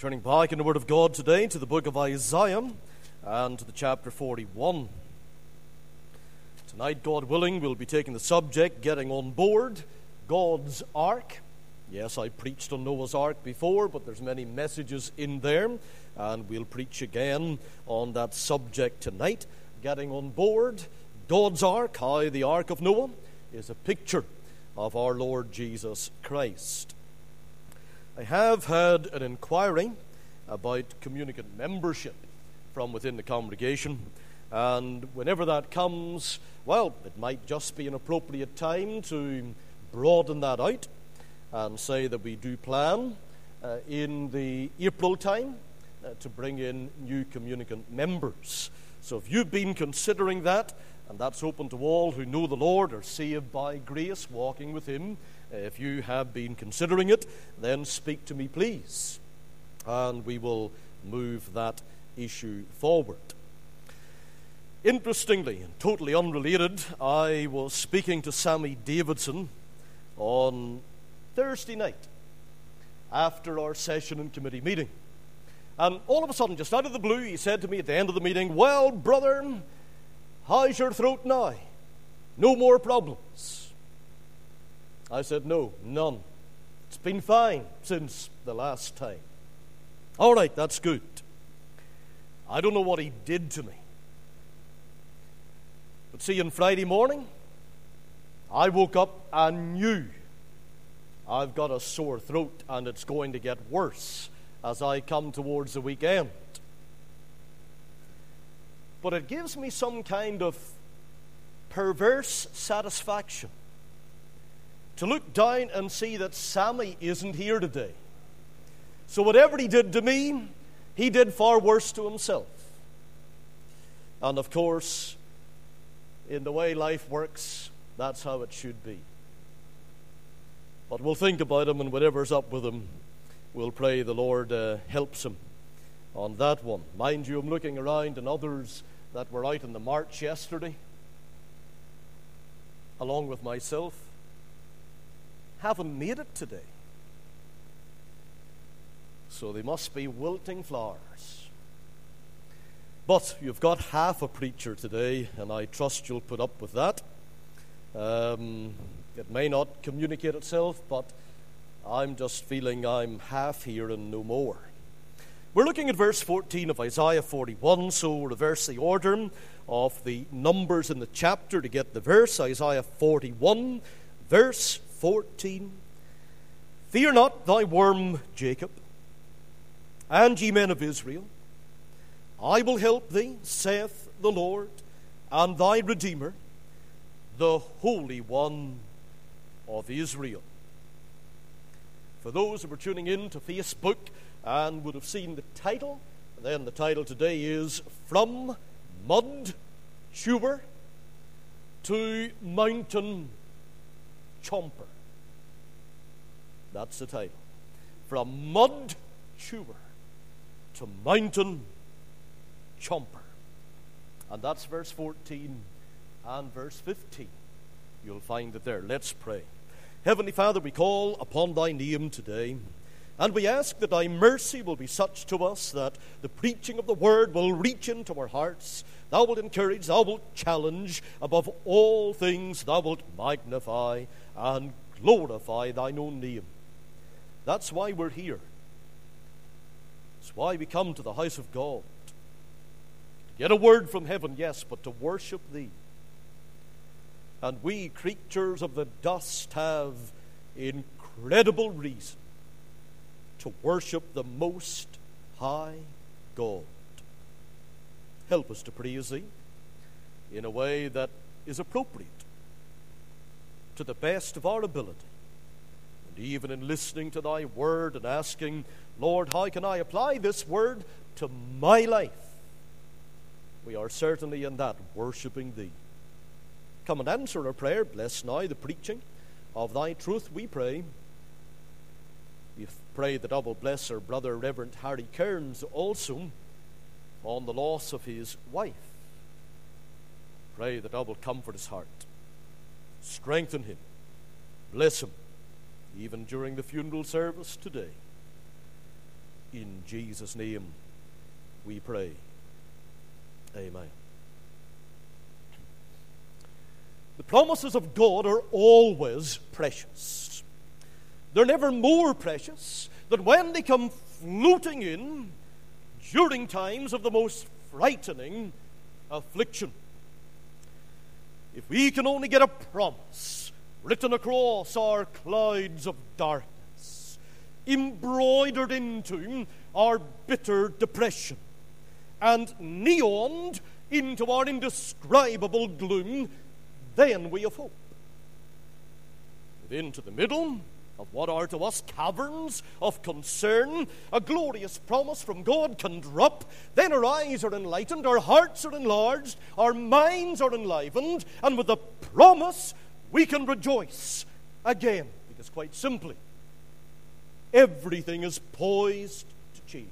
Turning back in the Word of God today to the book of Isaiah and to the chapter 41. Tonight, God willing, we'll be taking the subject, getting on board God's Ark. Yes, I preached on Noah's Ark before, but there's many messages in there, and we'll preach again on that subject tonight. Getting on board God's Ark, how the Ark of Noah is a picture of our Lord Jesus Christ. I have had an inquiry about communicant membership from within the congregation, and whenever that comes, well, it might just be an appropriate time to broaden that out and say that we do plan in the April time to bring in new communicant members. So if you've been considering that, and that's open to all who know the Lord, are saved by grace, walking with Him, if you have been considering it, then speak to me, please, and we will move that issue forward. Interestingly, and totally unrelated, I was speaking to Sammy Davidson on Thursday night after our session and committee meeting. And all of a sudden, just out of the blue, he said to me at the end of the meeting, "Well, brother, how's your throat now? No more problems?" I said, "No, none. It's been fine since the last time." All right, that's good. I don't know what he did to me. But see, on Friday morning, I woke up and knew I've got a sore throat and it's going to get worse as I come towards the weekend. But it gives me some kind of perverse satisfaction to look down and see that Sammy isn't here today. So whatever he did to me, he did far worse to himself. And of course, in the way life works, that's how it should be. But we'll think about him, and whatever's up with him, we'll pray the Lord helps him on that one. Mind you, I'm looking around, and others that were out in the march yesterday, along with myself, haven't made it today. So they must be wilting flowers. But you've got half a preacher today, and I trust you'll put up with that. It may not communicate itself, but I'm just feeling I'm half here and no more. We're looking at verse 14 of Isaiah 41, so we'll reverse the order of the numbers in the chapter to get the verse. Isaiah 41, verse 14. "Fear not, thy worm Jacob, and ye men of Israel. I will help thee, saith the Lord, and thy Redeemer, the Holy One of Israel." For those who were tuning in to Facebook and would have seen the title, then the title today is "From Mud Chewer to Mountain Chomper." That's the title. From Mud Chewer to Mountain Chomper. And that's verse 14 and verse 15. You'll find it there. Let's pray. Heavenly Father, we call upon thy name today, and we ask that thy mercy will be such to us that the preaching of the word will reach into our hearts. Thou wilt encourage, thou wilt challenge, above all things thou wilt magnify and glorify thine own name. That's why we're here. That's why we come to the house of God. To get a word from heaven, yes, but to worship thee. And we, creatures of the dust, have incredible reason to worship the Most High God. Help us to praise thee in a way that is appropriate to the best of our ability. And even in listening to thy word and asking, "Lord, how can I apply this word to my life?" we are certainly in that worshiping thee. Come and answer our prayer. Bless now the preaching of thy truth, we pray. We pray that thou will bless our brother Reverend Harry Kearns also on the loss of his wife. Pray that thou will comfort his heart, strengthen him, bless him, even during the funeral service today. In Jesus' name we pray. Amen. The promises of God are always precious. They're never more precious than when they come floating in during times of the most frightening affliction. If we can only get a promise written across our clouds of darkness, embroidered into our bitter depression, and neoned into our indescribable gloom, then we have hope. If into the middle of what are to us caverns of concern, a glorious promise from God can drop, then our eyes are enlightened, our hearts are enlarged, our minds are enlivened, and with the promise we can rejoice again. Because quite simply, everything is poised to change.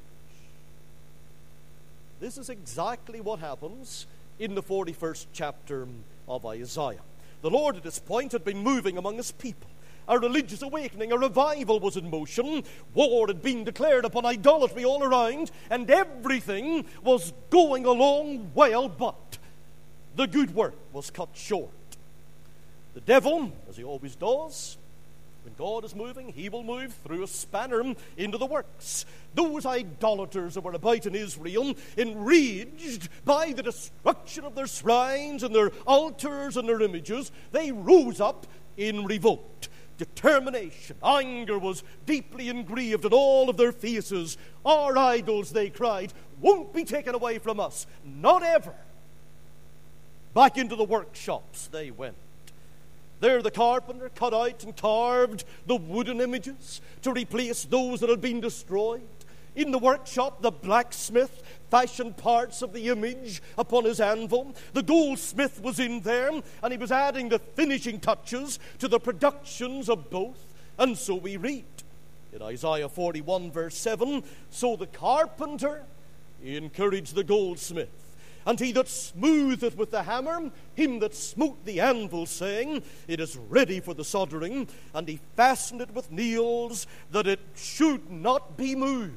This is exactly what happens in the 41st chapter of Isaiah. The Lord at this point had been moving among his people. A religious awakening, a revival was in motion. War had been declared upon idolatry all around, and everything was going along well, but the good work was cut short. The devil, as he always does, when God is moving, he will move through a spanner into the works. Those idolaters that were about in Israel, enraged by the destruction of their shrines and their altars and their images, they rose up in revolt. Determination, anger was deeply engraved in all of their faces. Our idols, they cried, won't be taken away from us, not ever. Back into the workshops they went. There the carpenter cut out and carved the wooden images to replace those that had been destroyed. In the workshop, the blacksmith fashioned parts of the image upon his anvil. The goldsmith was in there, and he was adding the finishing touches to the productions of both. And so we read in Isaiah 41 verse 7, so the carpenter encouraged the goldsmith, and he that smootheth with the hammer, him that smote the anvil, saying, it is ready for the soldering, and he fastened it with nails, that it should not be moved.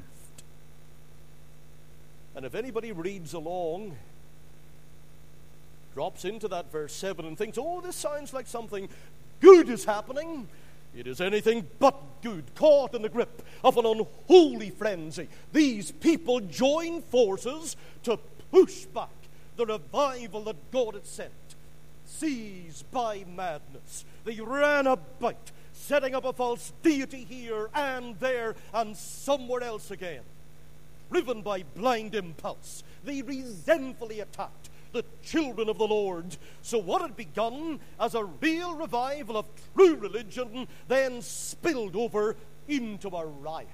And if anybody reads along, drops into that verse 7 and thinks, oh, this sounds like something good is happening, it is anything but good, caught in the grip of an unholy frenzy. These people join forces to push back the revival that God had sent. Seized by madness, they ran about, setting up a false deity here and there and somewhere else again. Driven by blind impulse, they resentfully attacked the children of the Lord. So what had begun as a real revival of true religion then spilled over into a riot.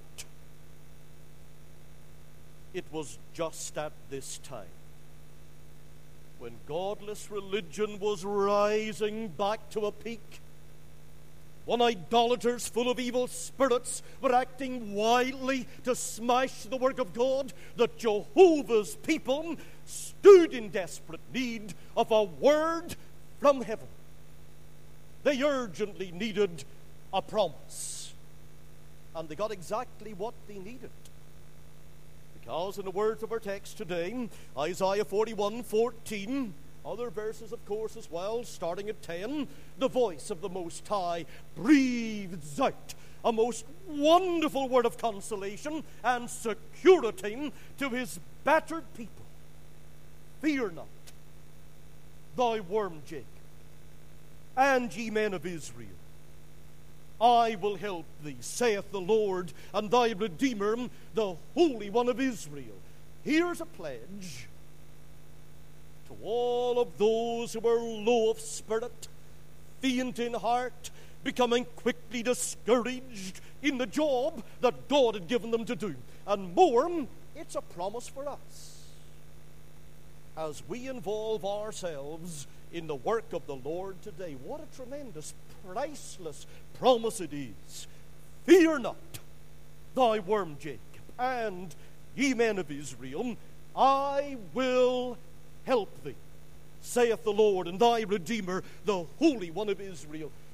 It was just at this time, when godless religion was rising back to a peak, when idolaters full of evil spirits were acting wildly to smash the work of God, that Jehovah's people stood in desperate need of a word from heaven. They urgently needed a promise, and they got exactly what they needed. Because in the words of our text today, Isaiah 41:14, other verses, of course, as well, starting at 10, the voice of the Most High breathes out a most wonderful word of consolation and security to his battered people. Fear not, thy worm Jacob, and ye men of Israel. I will help thee, saith the Lord, and thy Redeemer, the Holy One of Israel. Here's a pledge to all of those who are low of spirit, faint in heart, becoming quickly discouraged in the job that God had given them to do. And more, it's a promise for us. As we involve ourselves in the work of the Lord today, what a tremendous, priceless promise it is. Fear not, thy worm Jacob, and ye men of Israel, I will help thee, saith the Lord, and thy Redeemer, the Holy One of Israel.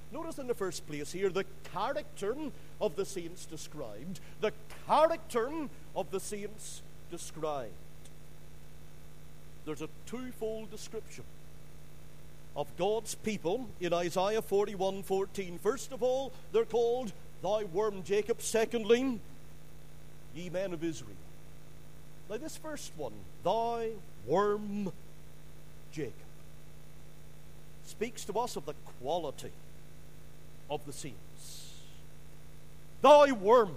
Notice in the first place here the character of the saints described. The character of the saints described. There's a twofold description of God's people in Isaiah 41:14. First of all, they're called, "Thou worm Jacob." Secondly, "Ye men of Israel." Now this first one, "Thou worm Jacob," speaks to us of the quality of the saints. "Thou worm."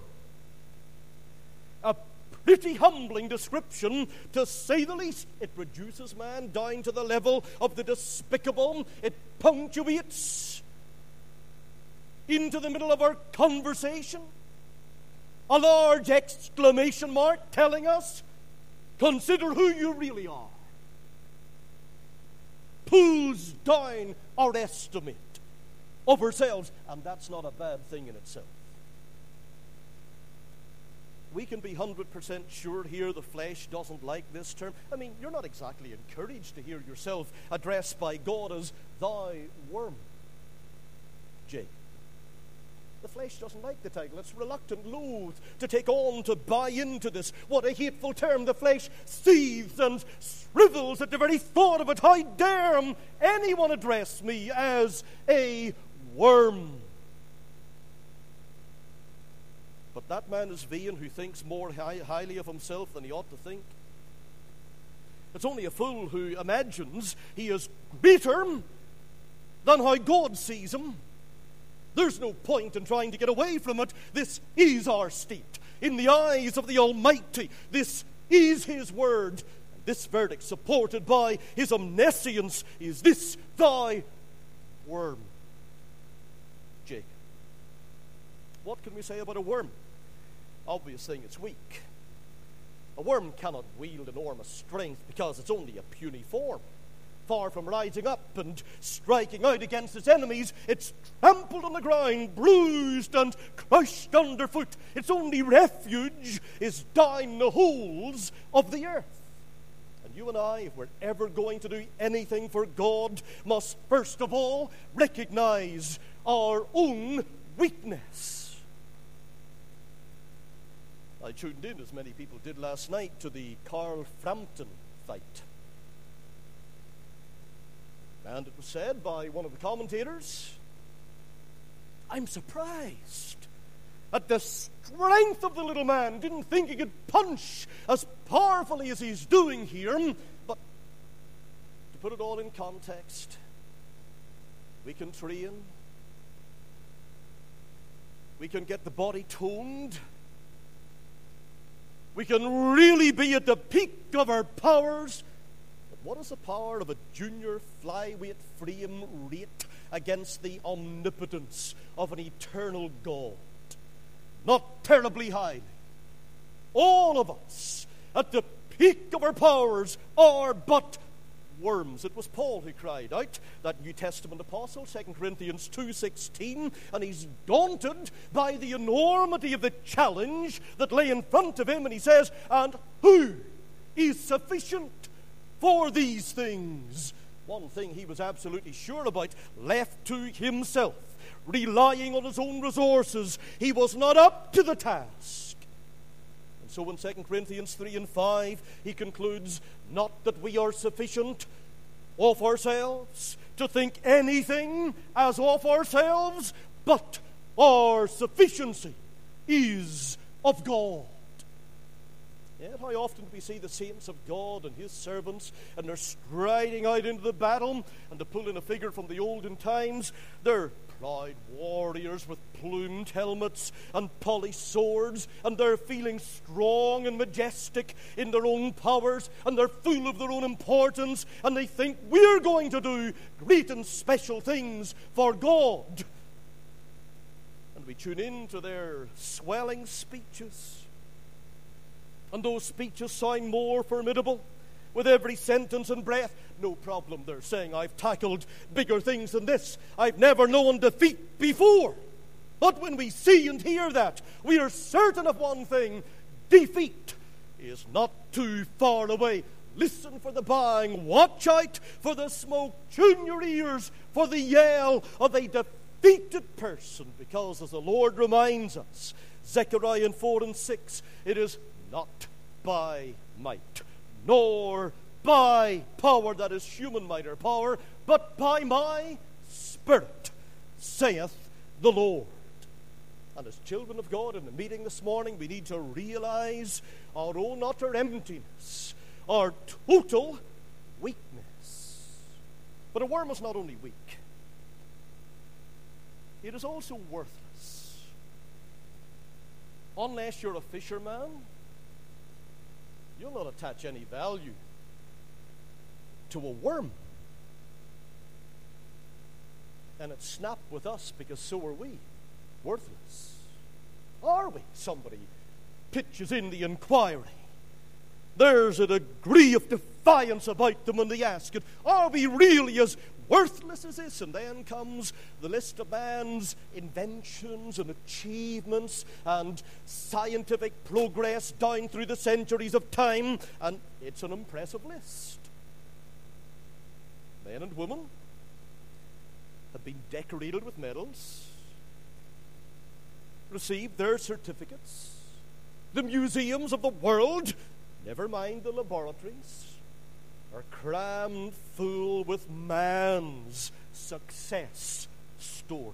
A pretty humbling description, to say the least. It reduces man down to the level of the despicable. It punctuates into the middle of our conversation a large exclamation mark telling us, consider who you really are. Pulls down our estimate of ourselves, and that's not a bad thing in itself. We can be 100% sure here the flesh doesn't like this term. I mean, you're not exactly encouraged to hear yourself addressed by God as "Thou worm Jacob." The flesh doesn't like the title. It's reluctant, loath to take on, to buy into this. What a hateful term. The flesh seethes and shrivels at the very thought of it. How dare anyone address me as a worm? But that man is vain who thinks more highly of himself than he ought to think. It's only a fool who imagines he is greater than how God sees him. There's no point in trying to get away from it. This is our state in the eyes of the Almighty. This is His word. This verdict, supported by His omniscience, is this: "Thy worm, Jacob." What can we say about a worm? Obvious thing, it's weak. A worm cannot wield enormous strength because it's only a puny form. Far from rising up and striking out against its enemies, it's trampled on the ground, bruised and crushed underfoot. Its only refuge is down the holes of the earth. And you and I, if we're ever going to do anything for God, must first of all recognize our own weakness. I tuned in, as many people did last night, to the Carl Frampton fight. And it was said by one of the commentators, "I'm surprised at the strength of the little man. Didn't think he could punch as powerfully as he's doing here." But to put it all in context, we can train, we can get the body toned, we can really be at the peak of our powers. What is the power of a junior flyweight frame rate against the omnipotence of an eternal God? Not terribly highly. All of us, at the peak of our powers, are but worms. It was Paul who cried out, that New Testament apostle, 2 Corinthians 2:16, and he's daunted by the enormity of the challenge that lay in front of him, and he says, "And who is sufficient for these things?" One thing he was absolutely sure about: left to himself, relying on his own resources, he was not up to the task. And so in 2 Corinthians 3:5, he concludes, "Not that we are sufficient of ourselves to think anything as of ourselves, but our sufficiency is of God." Yet how often do we see the saints of God and His servants, and they're striding out into the battle, and to pull in a figure from the olden times, they're proud warriors with plumed helmets and polished swords, and they're feeling strong and majestic in their own powers, and they're full of their own importance, and they think we're going to do great and special things for God. And we tune in to their swelling speeches, and those speeches sound more formidable with every sentence and breath. No problem, they're saying, "I've tackled bigger things than this. I've never known defeat before." But when we see and hear that, we are certain of one thing: defeat is not too far away. Listen for the bang, watch out for the smoke, tune your ears for the yell of a defeated person, because, as the Lord reminds us, Zechariah 4:6, it is not by might, nor by power, that is human might or power, but by my Spirit, saith the Lord. And as children of God in the meeting this morning, we need to realize our own utter emptiness, our total weakness. But a worm is not only weak, it is also worthless. Unless you're a fisherman, you'll not attach any value to a worm. And it's snap with us, because so are we. Worthless. Are we? Somebody pitches in the inquiry. There's a degree of defiance about them when they ask it. Are we really as worthless as this? And then comes the list of man's inventions and achievements and scientific progress down through the centuries of time, and it's an impressive list. Men and women have been decorated with medals, received their certificates. The museums of the world, never mind the laboratories, are crammed full with man's success stories.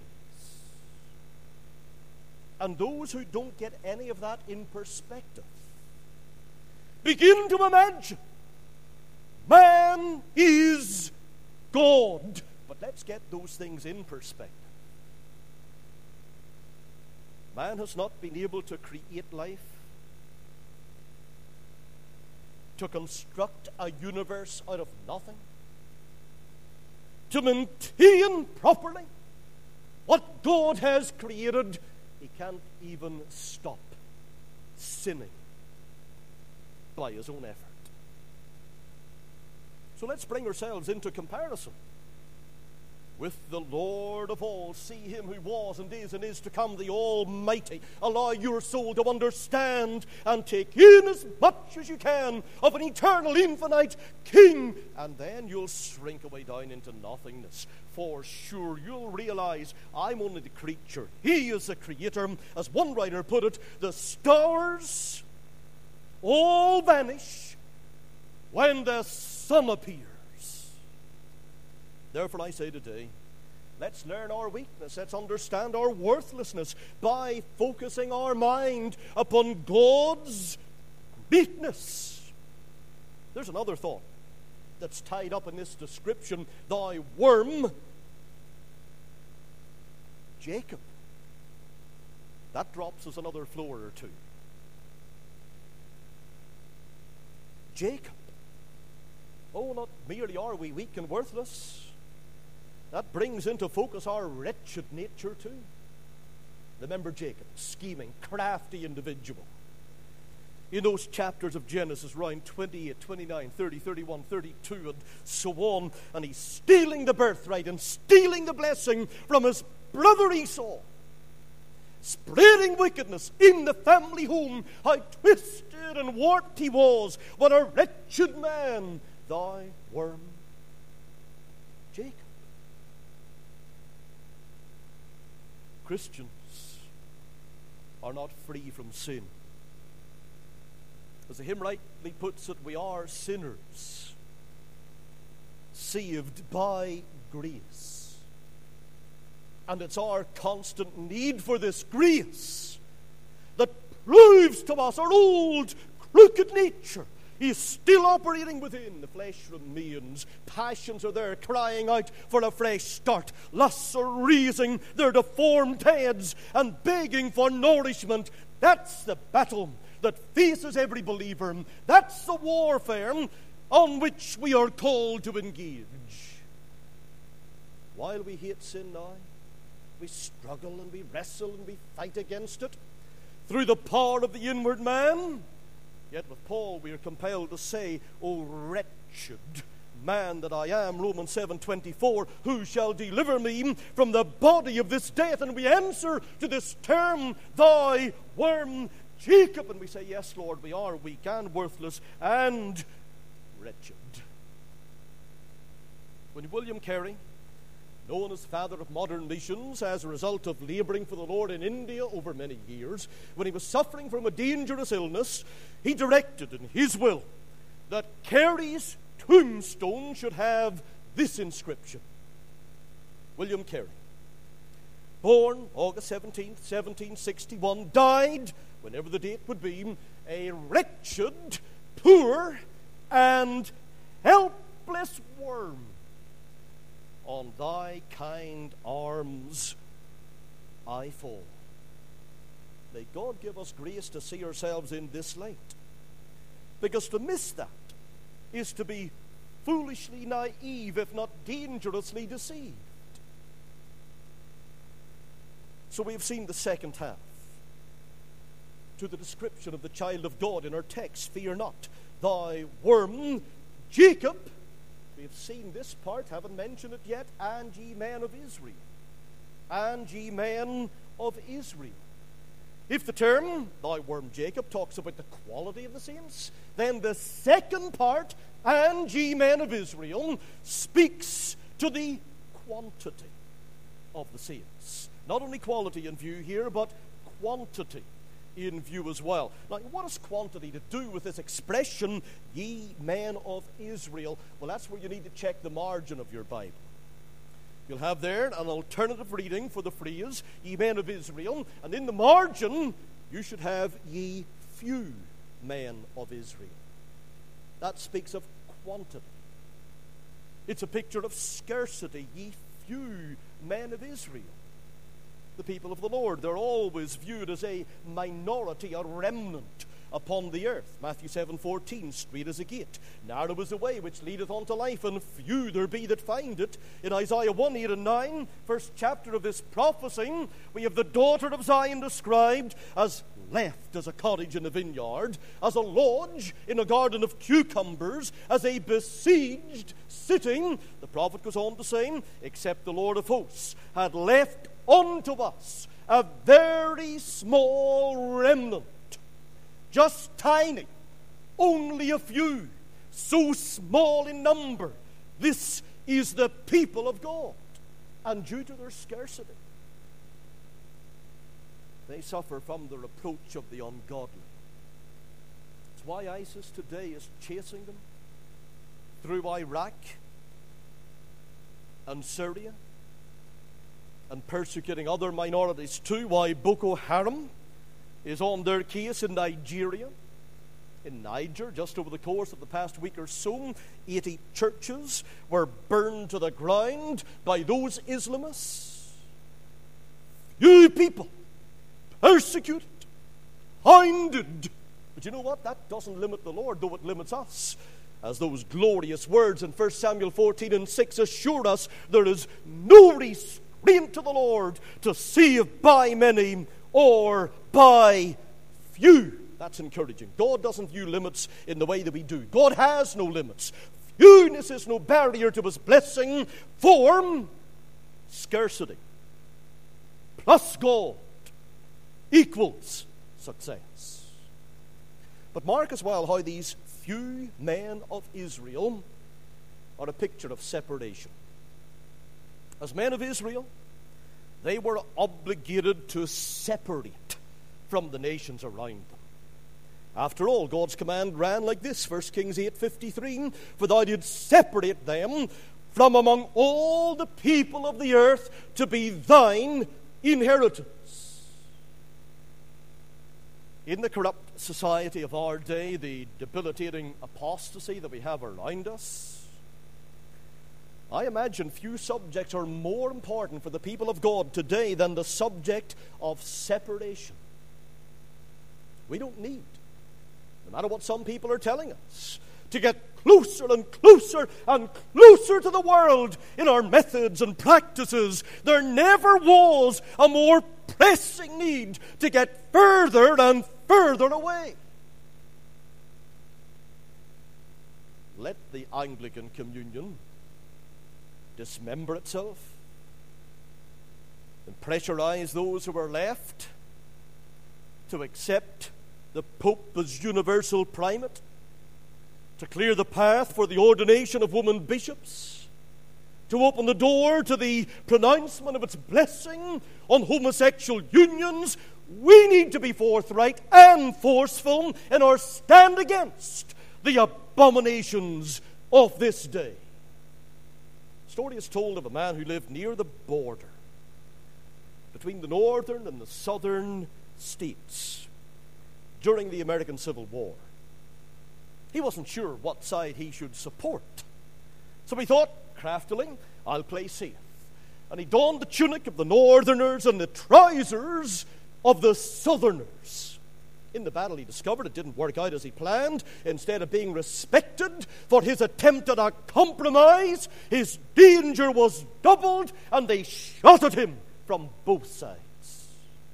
And those who don't get any of that in perspective begin to imagine man is God. But let's get those things in perspective. Man has not been able to create life, to construct a universe out of nothing, to maintain properly what God has created. He can't even stop sinning by his own effort. So let's bring ourselves into comparison with the Lord of all. See him who was and is to come, the Almighty. Allow your soul to understand and take in as much as you can of an eternal, infinite King, and then you'll shrink away down into nothingness. For sure, you'll realize I'm only the creature. He is the creator. As one writer put it, the stars all vanish when the sun appears. Therefore, I say today, let's learn our weakness. Let's understand our worthlessness by focusing our mind upon God's greatness. There's another thought that's tied up in this description. Thy worm, Jacob. That drops us another floor or two. Jacob. Oh, not merely are we weak and worthless, that brings into focus our wretched nature too. Remember Jacob, scheming, crafty individual. In those chapters of Genesis, around 28, 29, 30, 31, 32, and so on, and he's stealing the birthright and stealing the blessing from his brother Esau, spreading wickedness in the family home. How twisted and warped he was. What a wretched man, thy worm, Jacob. Christians are not free from sin. As the hymn rightly puts it, we are sinners, saved by grace. And it's our constant need for this grace that proves to us our old, crooked nature is still operating within. The flesh remains. Passions are there crying out for a fresh start. Lusts are raising their deformed heads and begging for nourishment. That's the battle that faces every believer. That's the warfare on which we are called to engage. While we hate sin now, we struggle and we wrestle and we fight against it through the power of the inward man. Yet with Paul we are compelled to say, O wretched man that I am, Romans 7:24, who shall deliver me from the body of this death? And we answer to this term, thy worm, Jacob. And we say, yes, Lord, we are weak and worthless and wretched. When William Carey, known as father of modern missions as a result of laboring for the Lord in India over many years, when he was suffering from a dangerous illness, he directed in his will that Carey's tombstone should have this inscription: William Carey, born August 17th, 1761, died, whenever the date would be, a wretched, poor, and helpless worm. On thy kind arms I fall. May God give us grace to see ourselves in this light, because to miss that is to be foolishly naive, if not dangerously deceived. So we have seen the second half to the description of the child of God in our text. Fear not, thy worm, Jacob. We have seen this part, haven't mentioned it yet. And ye men of Israel. And ye men of Israel. If the term, thy worm Jacob, talks about the quality of the saints, then the second part, and ye men of Israel, speaks to the quantity of the saints. Not only quality in view here, but quantity in view as well. Now, what has quantity to do with this expression, ye men of Israel? Well, that's where you need to check the margin of your Bible. You'll have there an alternative reading for the phrase, ye men of Israel, and in the margin, you should have ye few men of Israel. That speaks of quantity. It's a picture of scarcity, ye few men of Israel. The people of the Lord, they're always viewed as a minority, a remnant upon the earth. Matthew 7:14, straight as a gate, narrow is the way which leadeth unto life, and few there be that find it. In Isaiah 1:8 and 9, first chapter of this prophecy, we have the daughter of Zion described as left as a cottage in a vineyard, as a lodge in a garden of cucumbers, as a besieged sitting. The prophet goes on to say, except the Lord of hosts had left unto us a very small remnant, just tiny, only a few, so small in number. This is the people of God, and due to their scarcity, they suffer from the reproach of the ungodly. It's why ISIS today is chasing them through Iraq and Syria, and persecuting other minorities too. Why Boko Haram is on their case in Nigeria. In Niger, just over the course of the past week or so, 80 churches were burned to the ground by those Islamists. You people, persecuted, hounded. But you know what? That doesn't limit the Lord, though it limits us. As those glorious words in 1 Samuel 14 and 6 assure us, there is no restraint to the Lord to save by many or by few. That's encouraging. God doesn't view limits in the way that we do. God has no limits. Fewness is no barrier to his blessing, for scarcity plus God equals success. But mark as well how these few men of Israel are a picture of separation. As men of Israel, they were obligated to separate from the nations around them. After all, God's command ran like this, 1 Kings 8:53, for thou didst separate them from among all the people of the earth to be thine inheritance. In the corrupt society of our day, the debilitating apostasy that we have around us, I imagine few subjects are more important for the people of God today than the subject of separation. We don't need, no matter what some people are telling us, to get closer and closer and closer to the world in our methods and practices. There never was a more pressing need to get further and further away. Let the Anglican Communion dismember itself and pressurize those who are left to accept the Pope as universal primate, to clear the path for the ordination of women bishops, to open the door to the pronouncement of its blessing on homosexual unions, we need to be forthright and forceful in our stand against the abominations of this day. The story is told of a man who lived near the border between the northern and the southern states during the American Civil War. He wasn't sure what side he should support. So he thought, craftily, I'll play safe. And he donned the tunic of the northerners and the trousers of the southerners. In the battle, he discovered it didn't work out as he planned. Instead of being respected for his attempt at a compromise, his danger was doubled, and they shot at him from both sides.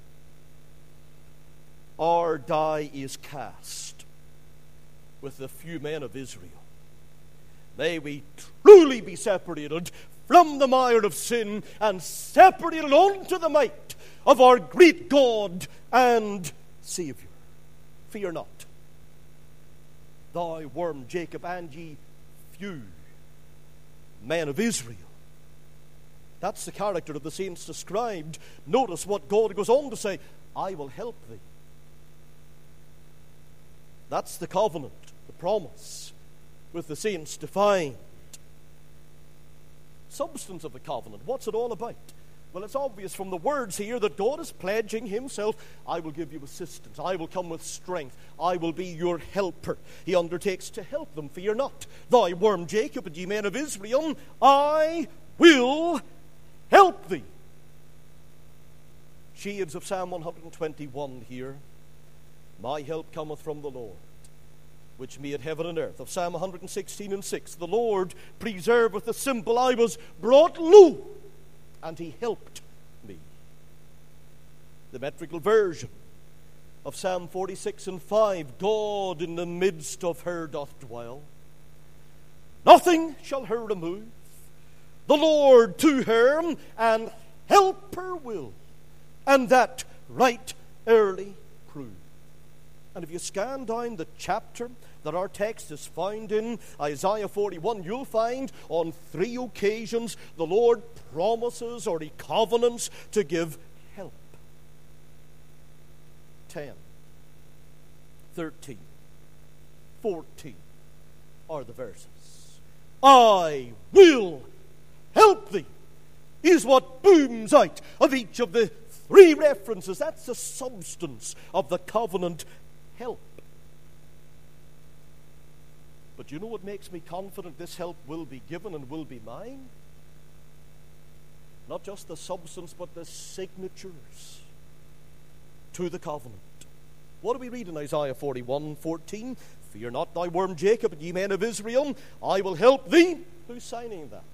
Our die is cast with the few men of Israel. May we truly be separated from the mire of sin and separated unto the might of our great God and Savior. Fear not, thou worm Jacob, and ye few men of Israel. That's the character of the saints described. Notice what God goes on to say, I will help thee. That's the covenant, the promise, with the saints defined. Substance of the covenant, what's it all about? Well, it's obvious from the words here that God is pledging himself, I will give you assistance, I will come with strength, I will be your helper. He undertakes to help them. Fear not, thou worm Jacob, and ye men of Israel, I will help thee. Shades of Psalm 121 here. My help cometh from the Lord, which made heaven and earth. Of Psalm 116 and 6, the Lord preserveth the simple. I was brought low, and he helped me. The metrical version of Psalm 46 and 5, God in the midst of her doth dwell. Nothing shall her remove. The Lord to her, and help her will, and that right early prove. And if you scan down the chapter that our text is found in, Isaiah 41, you'll find on 3 occasions the Lord promises or he covenants to give help. 10, 13, 14 are the verses. I will help thee is what booms out of each of the 3 references. That's the substance of the covenant help. But you know what makes me confident this help will be given and will be mine? Not just the substance, but the signatures to the covenant. What do we read in Isaiah 41:14? Fear not, thy worm Jacob, and ye men of Israel, I will help thee. Who's signing that?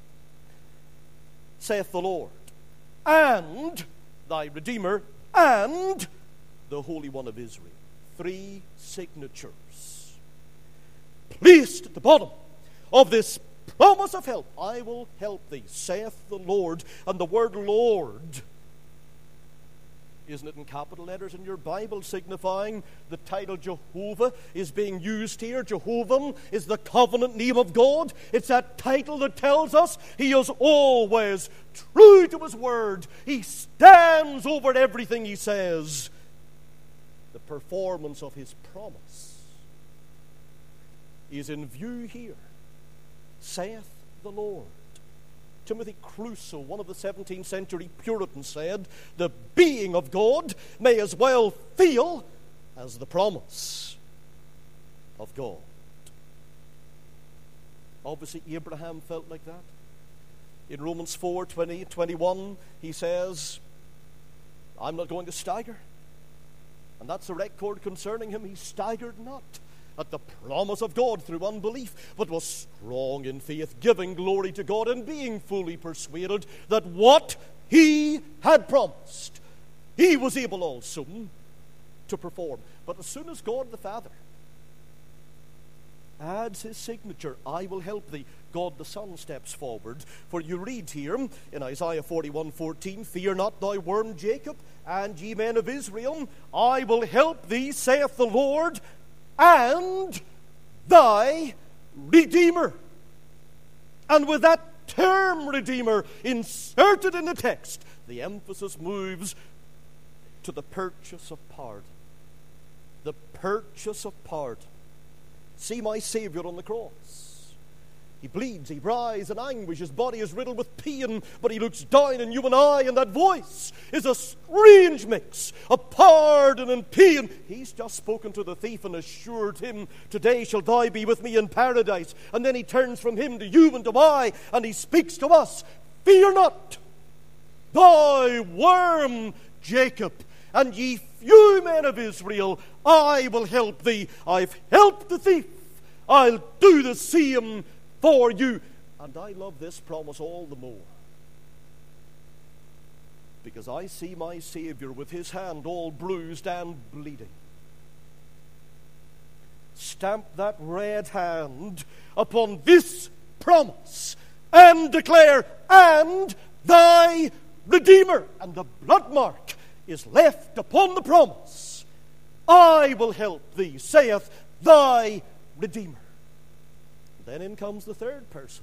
Saith the Lord, and thy Redeemer, and the Holy One of Israel. 3 signatures placed at the bottom of this promise of help. I will help thee, saith the Lord. And the word Lord, isn't it in capital letters in your Bible, signifying the title Jehovah is being used here? Jehovah is the covenant name of God. It's that title that tells us he is always true to his word. He stands over everything he says. The performance of his promise is in view here. Saith the Lord. Timothy Crusoe, one of the 17th century Puritans, said, the being of God may as well feel as the promise of God. Obviously, Abraham felt like that. In Romans 4:20-21, he says, I'm not going to stagger. And that's the record concerning him. He staggered not at the promise of God through unbelief, but was strong in faith, giving glory to God, and being fully persuaded that what he had promised, he was able also to perform. But as soon as God the Father adds his signature, I will help thee, God the Son steps forward. For you read here in Isaiah 41:14, fear not, thy worm Jacob, and ye men of Israel, I will help thee, saith the Lord, and thy Redeemer. And with that term Redeemer inserted in the text, the emphasis moves to the purchase of pardon. The purchase of pardon. See my Savior on the cross. He bleeds, he writhes in anguish, his body is riddled with pain, but he looks down on you and I, and that voice is a strange mix of pardon and pain. He's just spoken to the thief and assured him, today shall thou be with me in paradise. And then he turns from him to you and to I, and he speaks to us, fear not, thou worm Jacob, and ye few men of Israel, I will help thee. I've helped the thief, I'll do the same for you. And I love this promise all the more because I see my Savior with his hand all bruised and bleeding. Stamp that red hand upon this promise and declare, and thy Redeemer. And the blood mark is left upon the promise. I will help thee, saith thy Redeemer. Then in comes the third person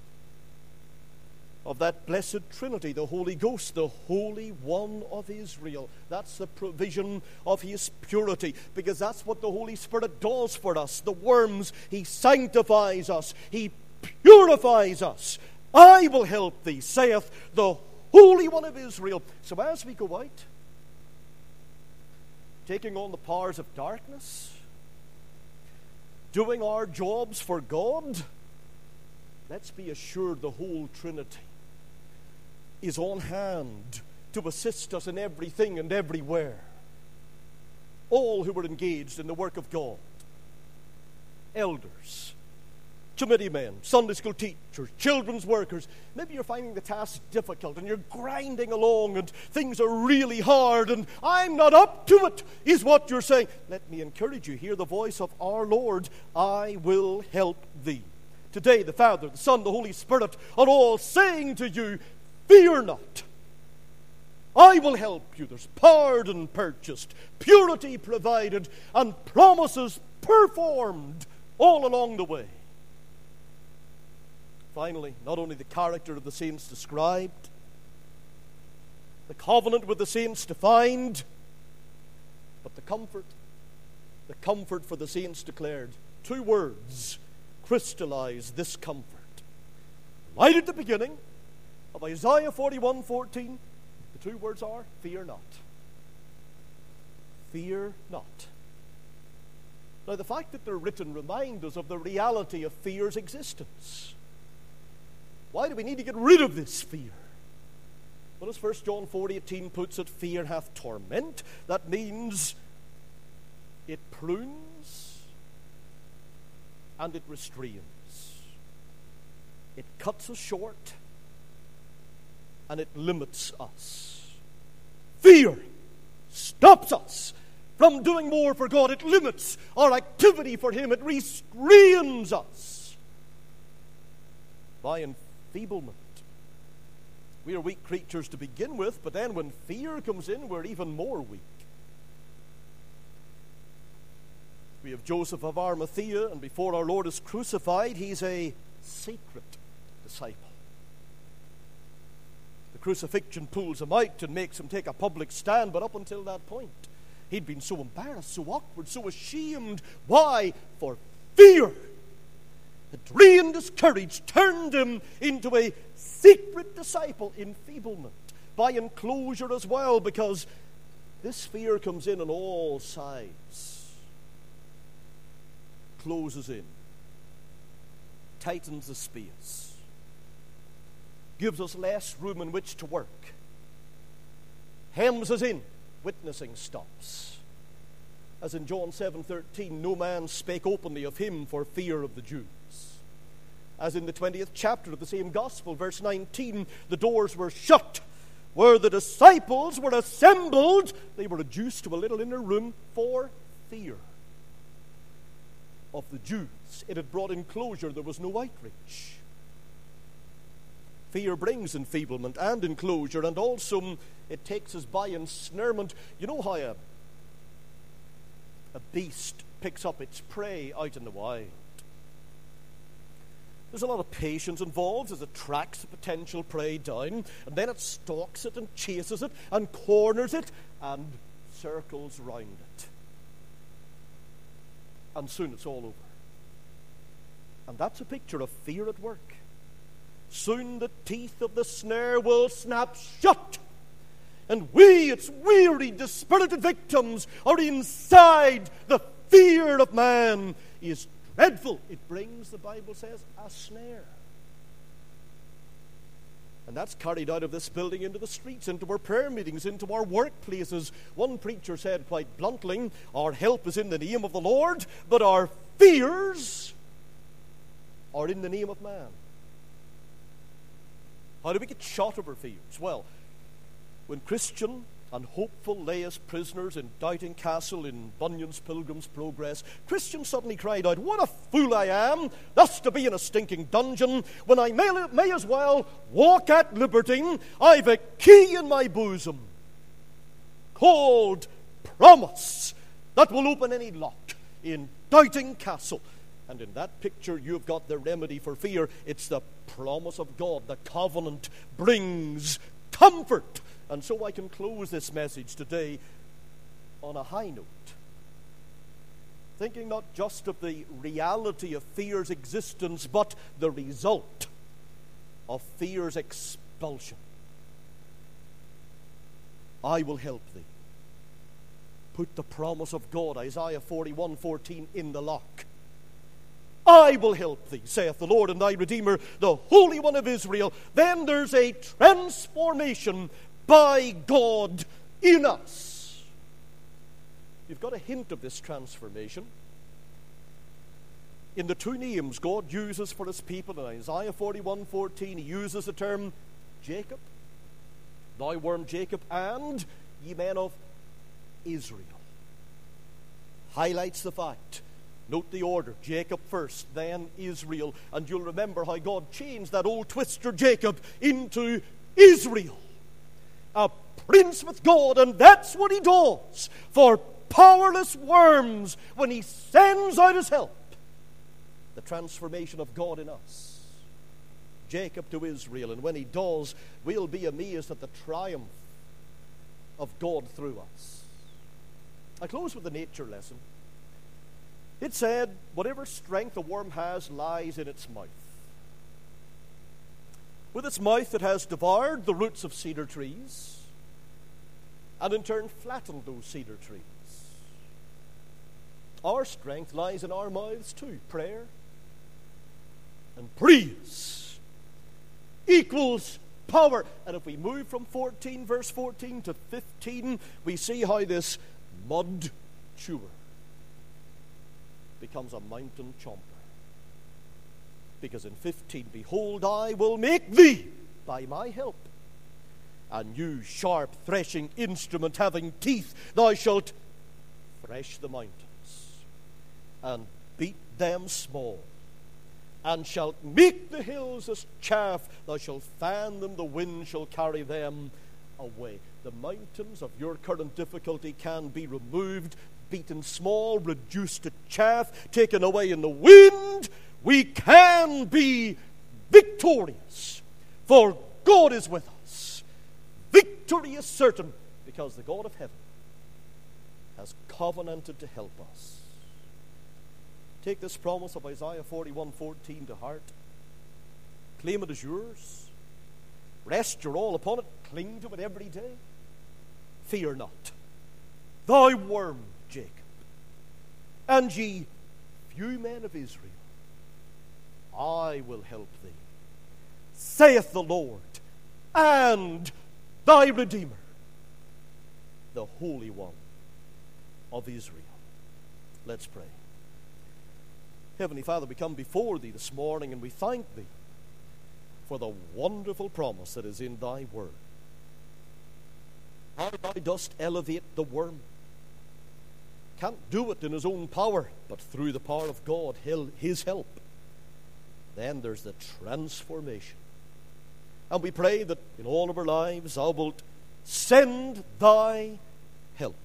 of that blessed Trinity, the Holy Ghost, the Holy One of Israel. That's the provision of his purity, because that's what the Holy Spirit does for us. The worms, he sanctifies us, he purifies us. I will help thee, saith the Holy One of Israel. So as we go out, taking on the powers of darkness, doing our jobs for God, let's be assured the whole Trinity is on hand to assist us in everything and everywhere. All who are engaged in the work of God, elders, committee men, Sunday school teachers, children's workers. Maybe you're finding the task difficult and you're grinding along and things are really hard and I'm not up to it, is what you're saying. Let me encourage you. Hear the voice of our Lord. I will help thee. Today the Father, the Son, the Holy Spirit are all saying to you, fear not. I will help you. There's pardon purchased, purity provided, and promises performed all along the way. Finally, not only the character of the saints described, the covenant with the saints defined, but the comfort for the saints declared. Two words crystallize this comfort. Right at the beginning of Isaiah 41:14, the two words are, fear not. Fear not. Now, the fact that they're written reminds us of the reality of fear's existence. Why do we need to get rid of this fear? Well, as 1 John 4:18 puts it, fear hath torment. That means it prunes and it restrains. It cuts us short and it limits us. Fear stops us from doing more for God. It limits our activity for him. It restrains us by enfeeblement. We are weak creatures to begin with, but then when fear comes in, we're even more weak. We have Joseph of Arimathea, and before our Lord is crucified, he's a secret disciple. The crucifixion pulls him out and makes him take a public stand, but up until that point, he'd been so embarrassed, so awkward, so ashamed. Why? For fear that drained his courage, turned him into a secret disciple. Enfeeblement by enclosure as well, because this fear comes in on all sides, closes in, tightens the space, gives us less room in which to work, hems us in, witnessing stops. As in John 7:13, no man spake openly of him for fear of the Jews. As in the 20th chapter of the same gospel, verse 19, the doors were shut. Where the disciples were assembled, they were reduced to a little inner room for fear of the Jews. It had brought enclosure. There was no outreach. Fear brings enfeeblement and enclosure, and also it takes us by ensnarement. You know how a beast picks up its prey out in the wild. There's a lot of patience involved as it tracks the potential prey down, and then it stalks it and chases it and corners it and circles round it. And soon it's all over. And that's a picture of fear at work. Soon the teeth of the snare will snap shut, and we, its weary, dispirited victims, are inside. The fear of man is dreadful. It brings, the Bible says, a snare. And that's carried out of this building into the streets, into our prayer meetings, into our workplaces. One preacher said quite bluntly, our help is in the name of the Lord, but our fears are in the name of man. How do we get shot of our fears? Well, when Christian and hopeful lay as prisoners in Doubting Castle in Bunyan's Pilgrim's Progress, Christian suddenly cried out, "What a fool I am, thus to be in a stinking dungeon, when I may as well walk at liberty. I've a key in my bosom, called promise, that will open any lock in Doubting Castle." And in that picture, you've got the remedy for fear. It's the promise of God. The covenant brings comfort. And so I can close this message today on a high note, thinking not just of the reality of fear's existence, but the result of fear's expulsion. I will help thee. Put the promise of God, Isaiah 41:14, in the lock. I will help thee, saith the Lord, and thy Redeemer, the Holy One of Israel. Then there's a transformation by God in us. You've got a hint of this transformation in the two names God uses for his people. In Isaiah 41:14, he uses the term Jacob, thou worm Jacob, and ye men of Israel. Highlights the fact. Note the order. Jacob first, then Israel. And you'll remember how God changed that old twister Jacob into Israel, a prince with God. And that's what he does for powerless worms when he sends out his help. The transformation of God in us. Jacob to Israel. And when he does, we'll be amazed at the triumph of God through us. I close with the nature lesson. It said, whatever strength a worm has lies in its mouth. With its mouth it has devoured the roots of cedar trees, and in turn flattened those cedar trees. Our strength lies in our mouths too. Prayer and praise equals power. And if we move from 14, verse 14 to 15, we see how this mud chewer becomes a mountain chomper. Because in 15, behold, I will make thee by my help a new sharp threshing instrument having teeth. Thou shalt thresh the mountains and beat them small, and shalt make the hills as chaff. Thou shalt fan them, the wind shall carry them away. The mountains of your current difficulty can be removed, beaten small, reduced to chaff, taken away in the wind. We can be victorious, for God is with us. Victory is certain, because the God of heaven has covenanted to help us. Take this promise of Isaiah 41:14 to heart. Claim it as yours. Rest your all upon it. Cling to it every day. Fear not, thou worm Jacob, and ye few men of Israel. I will help thee, saith the Lord, and thy Redeemer, the Holy One of Israel. Let's pray. Heavenly Father, we come before thee this morning, and we thank thee for the wonderful promise that is in thy word. How thou dost elevate the worm. Can't do it in his own power, but through the power of God, his help. Then there's the transformation. And we pray that in all of our lives thou wilt send thy help,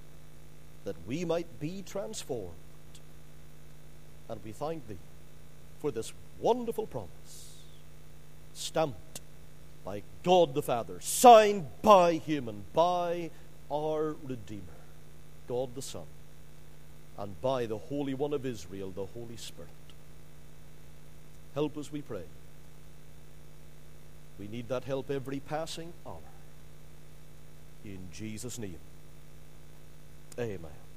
that we might be transformed. And we thank thee for this wonderful promise, stamped by God the Father, signed by Him and by our Redeemer, God the Son, and by the Holy One of Israel, the Holy Spirit. Help us, we pray. We need that help every passing hour. In Jesus' name, amen.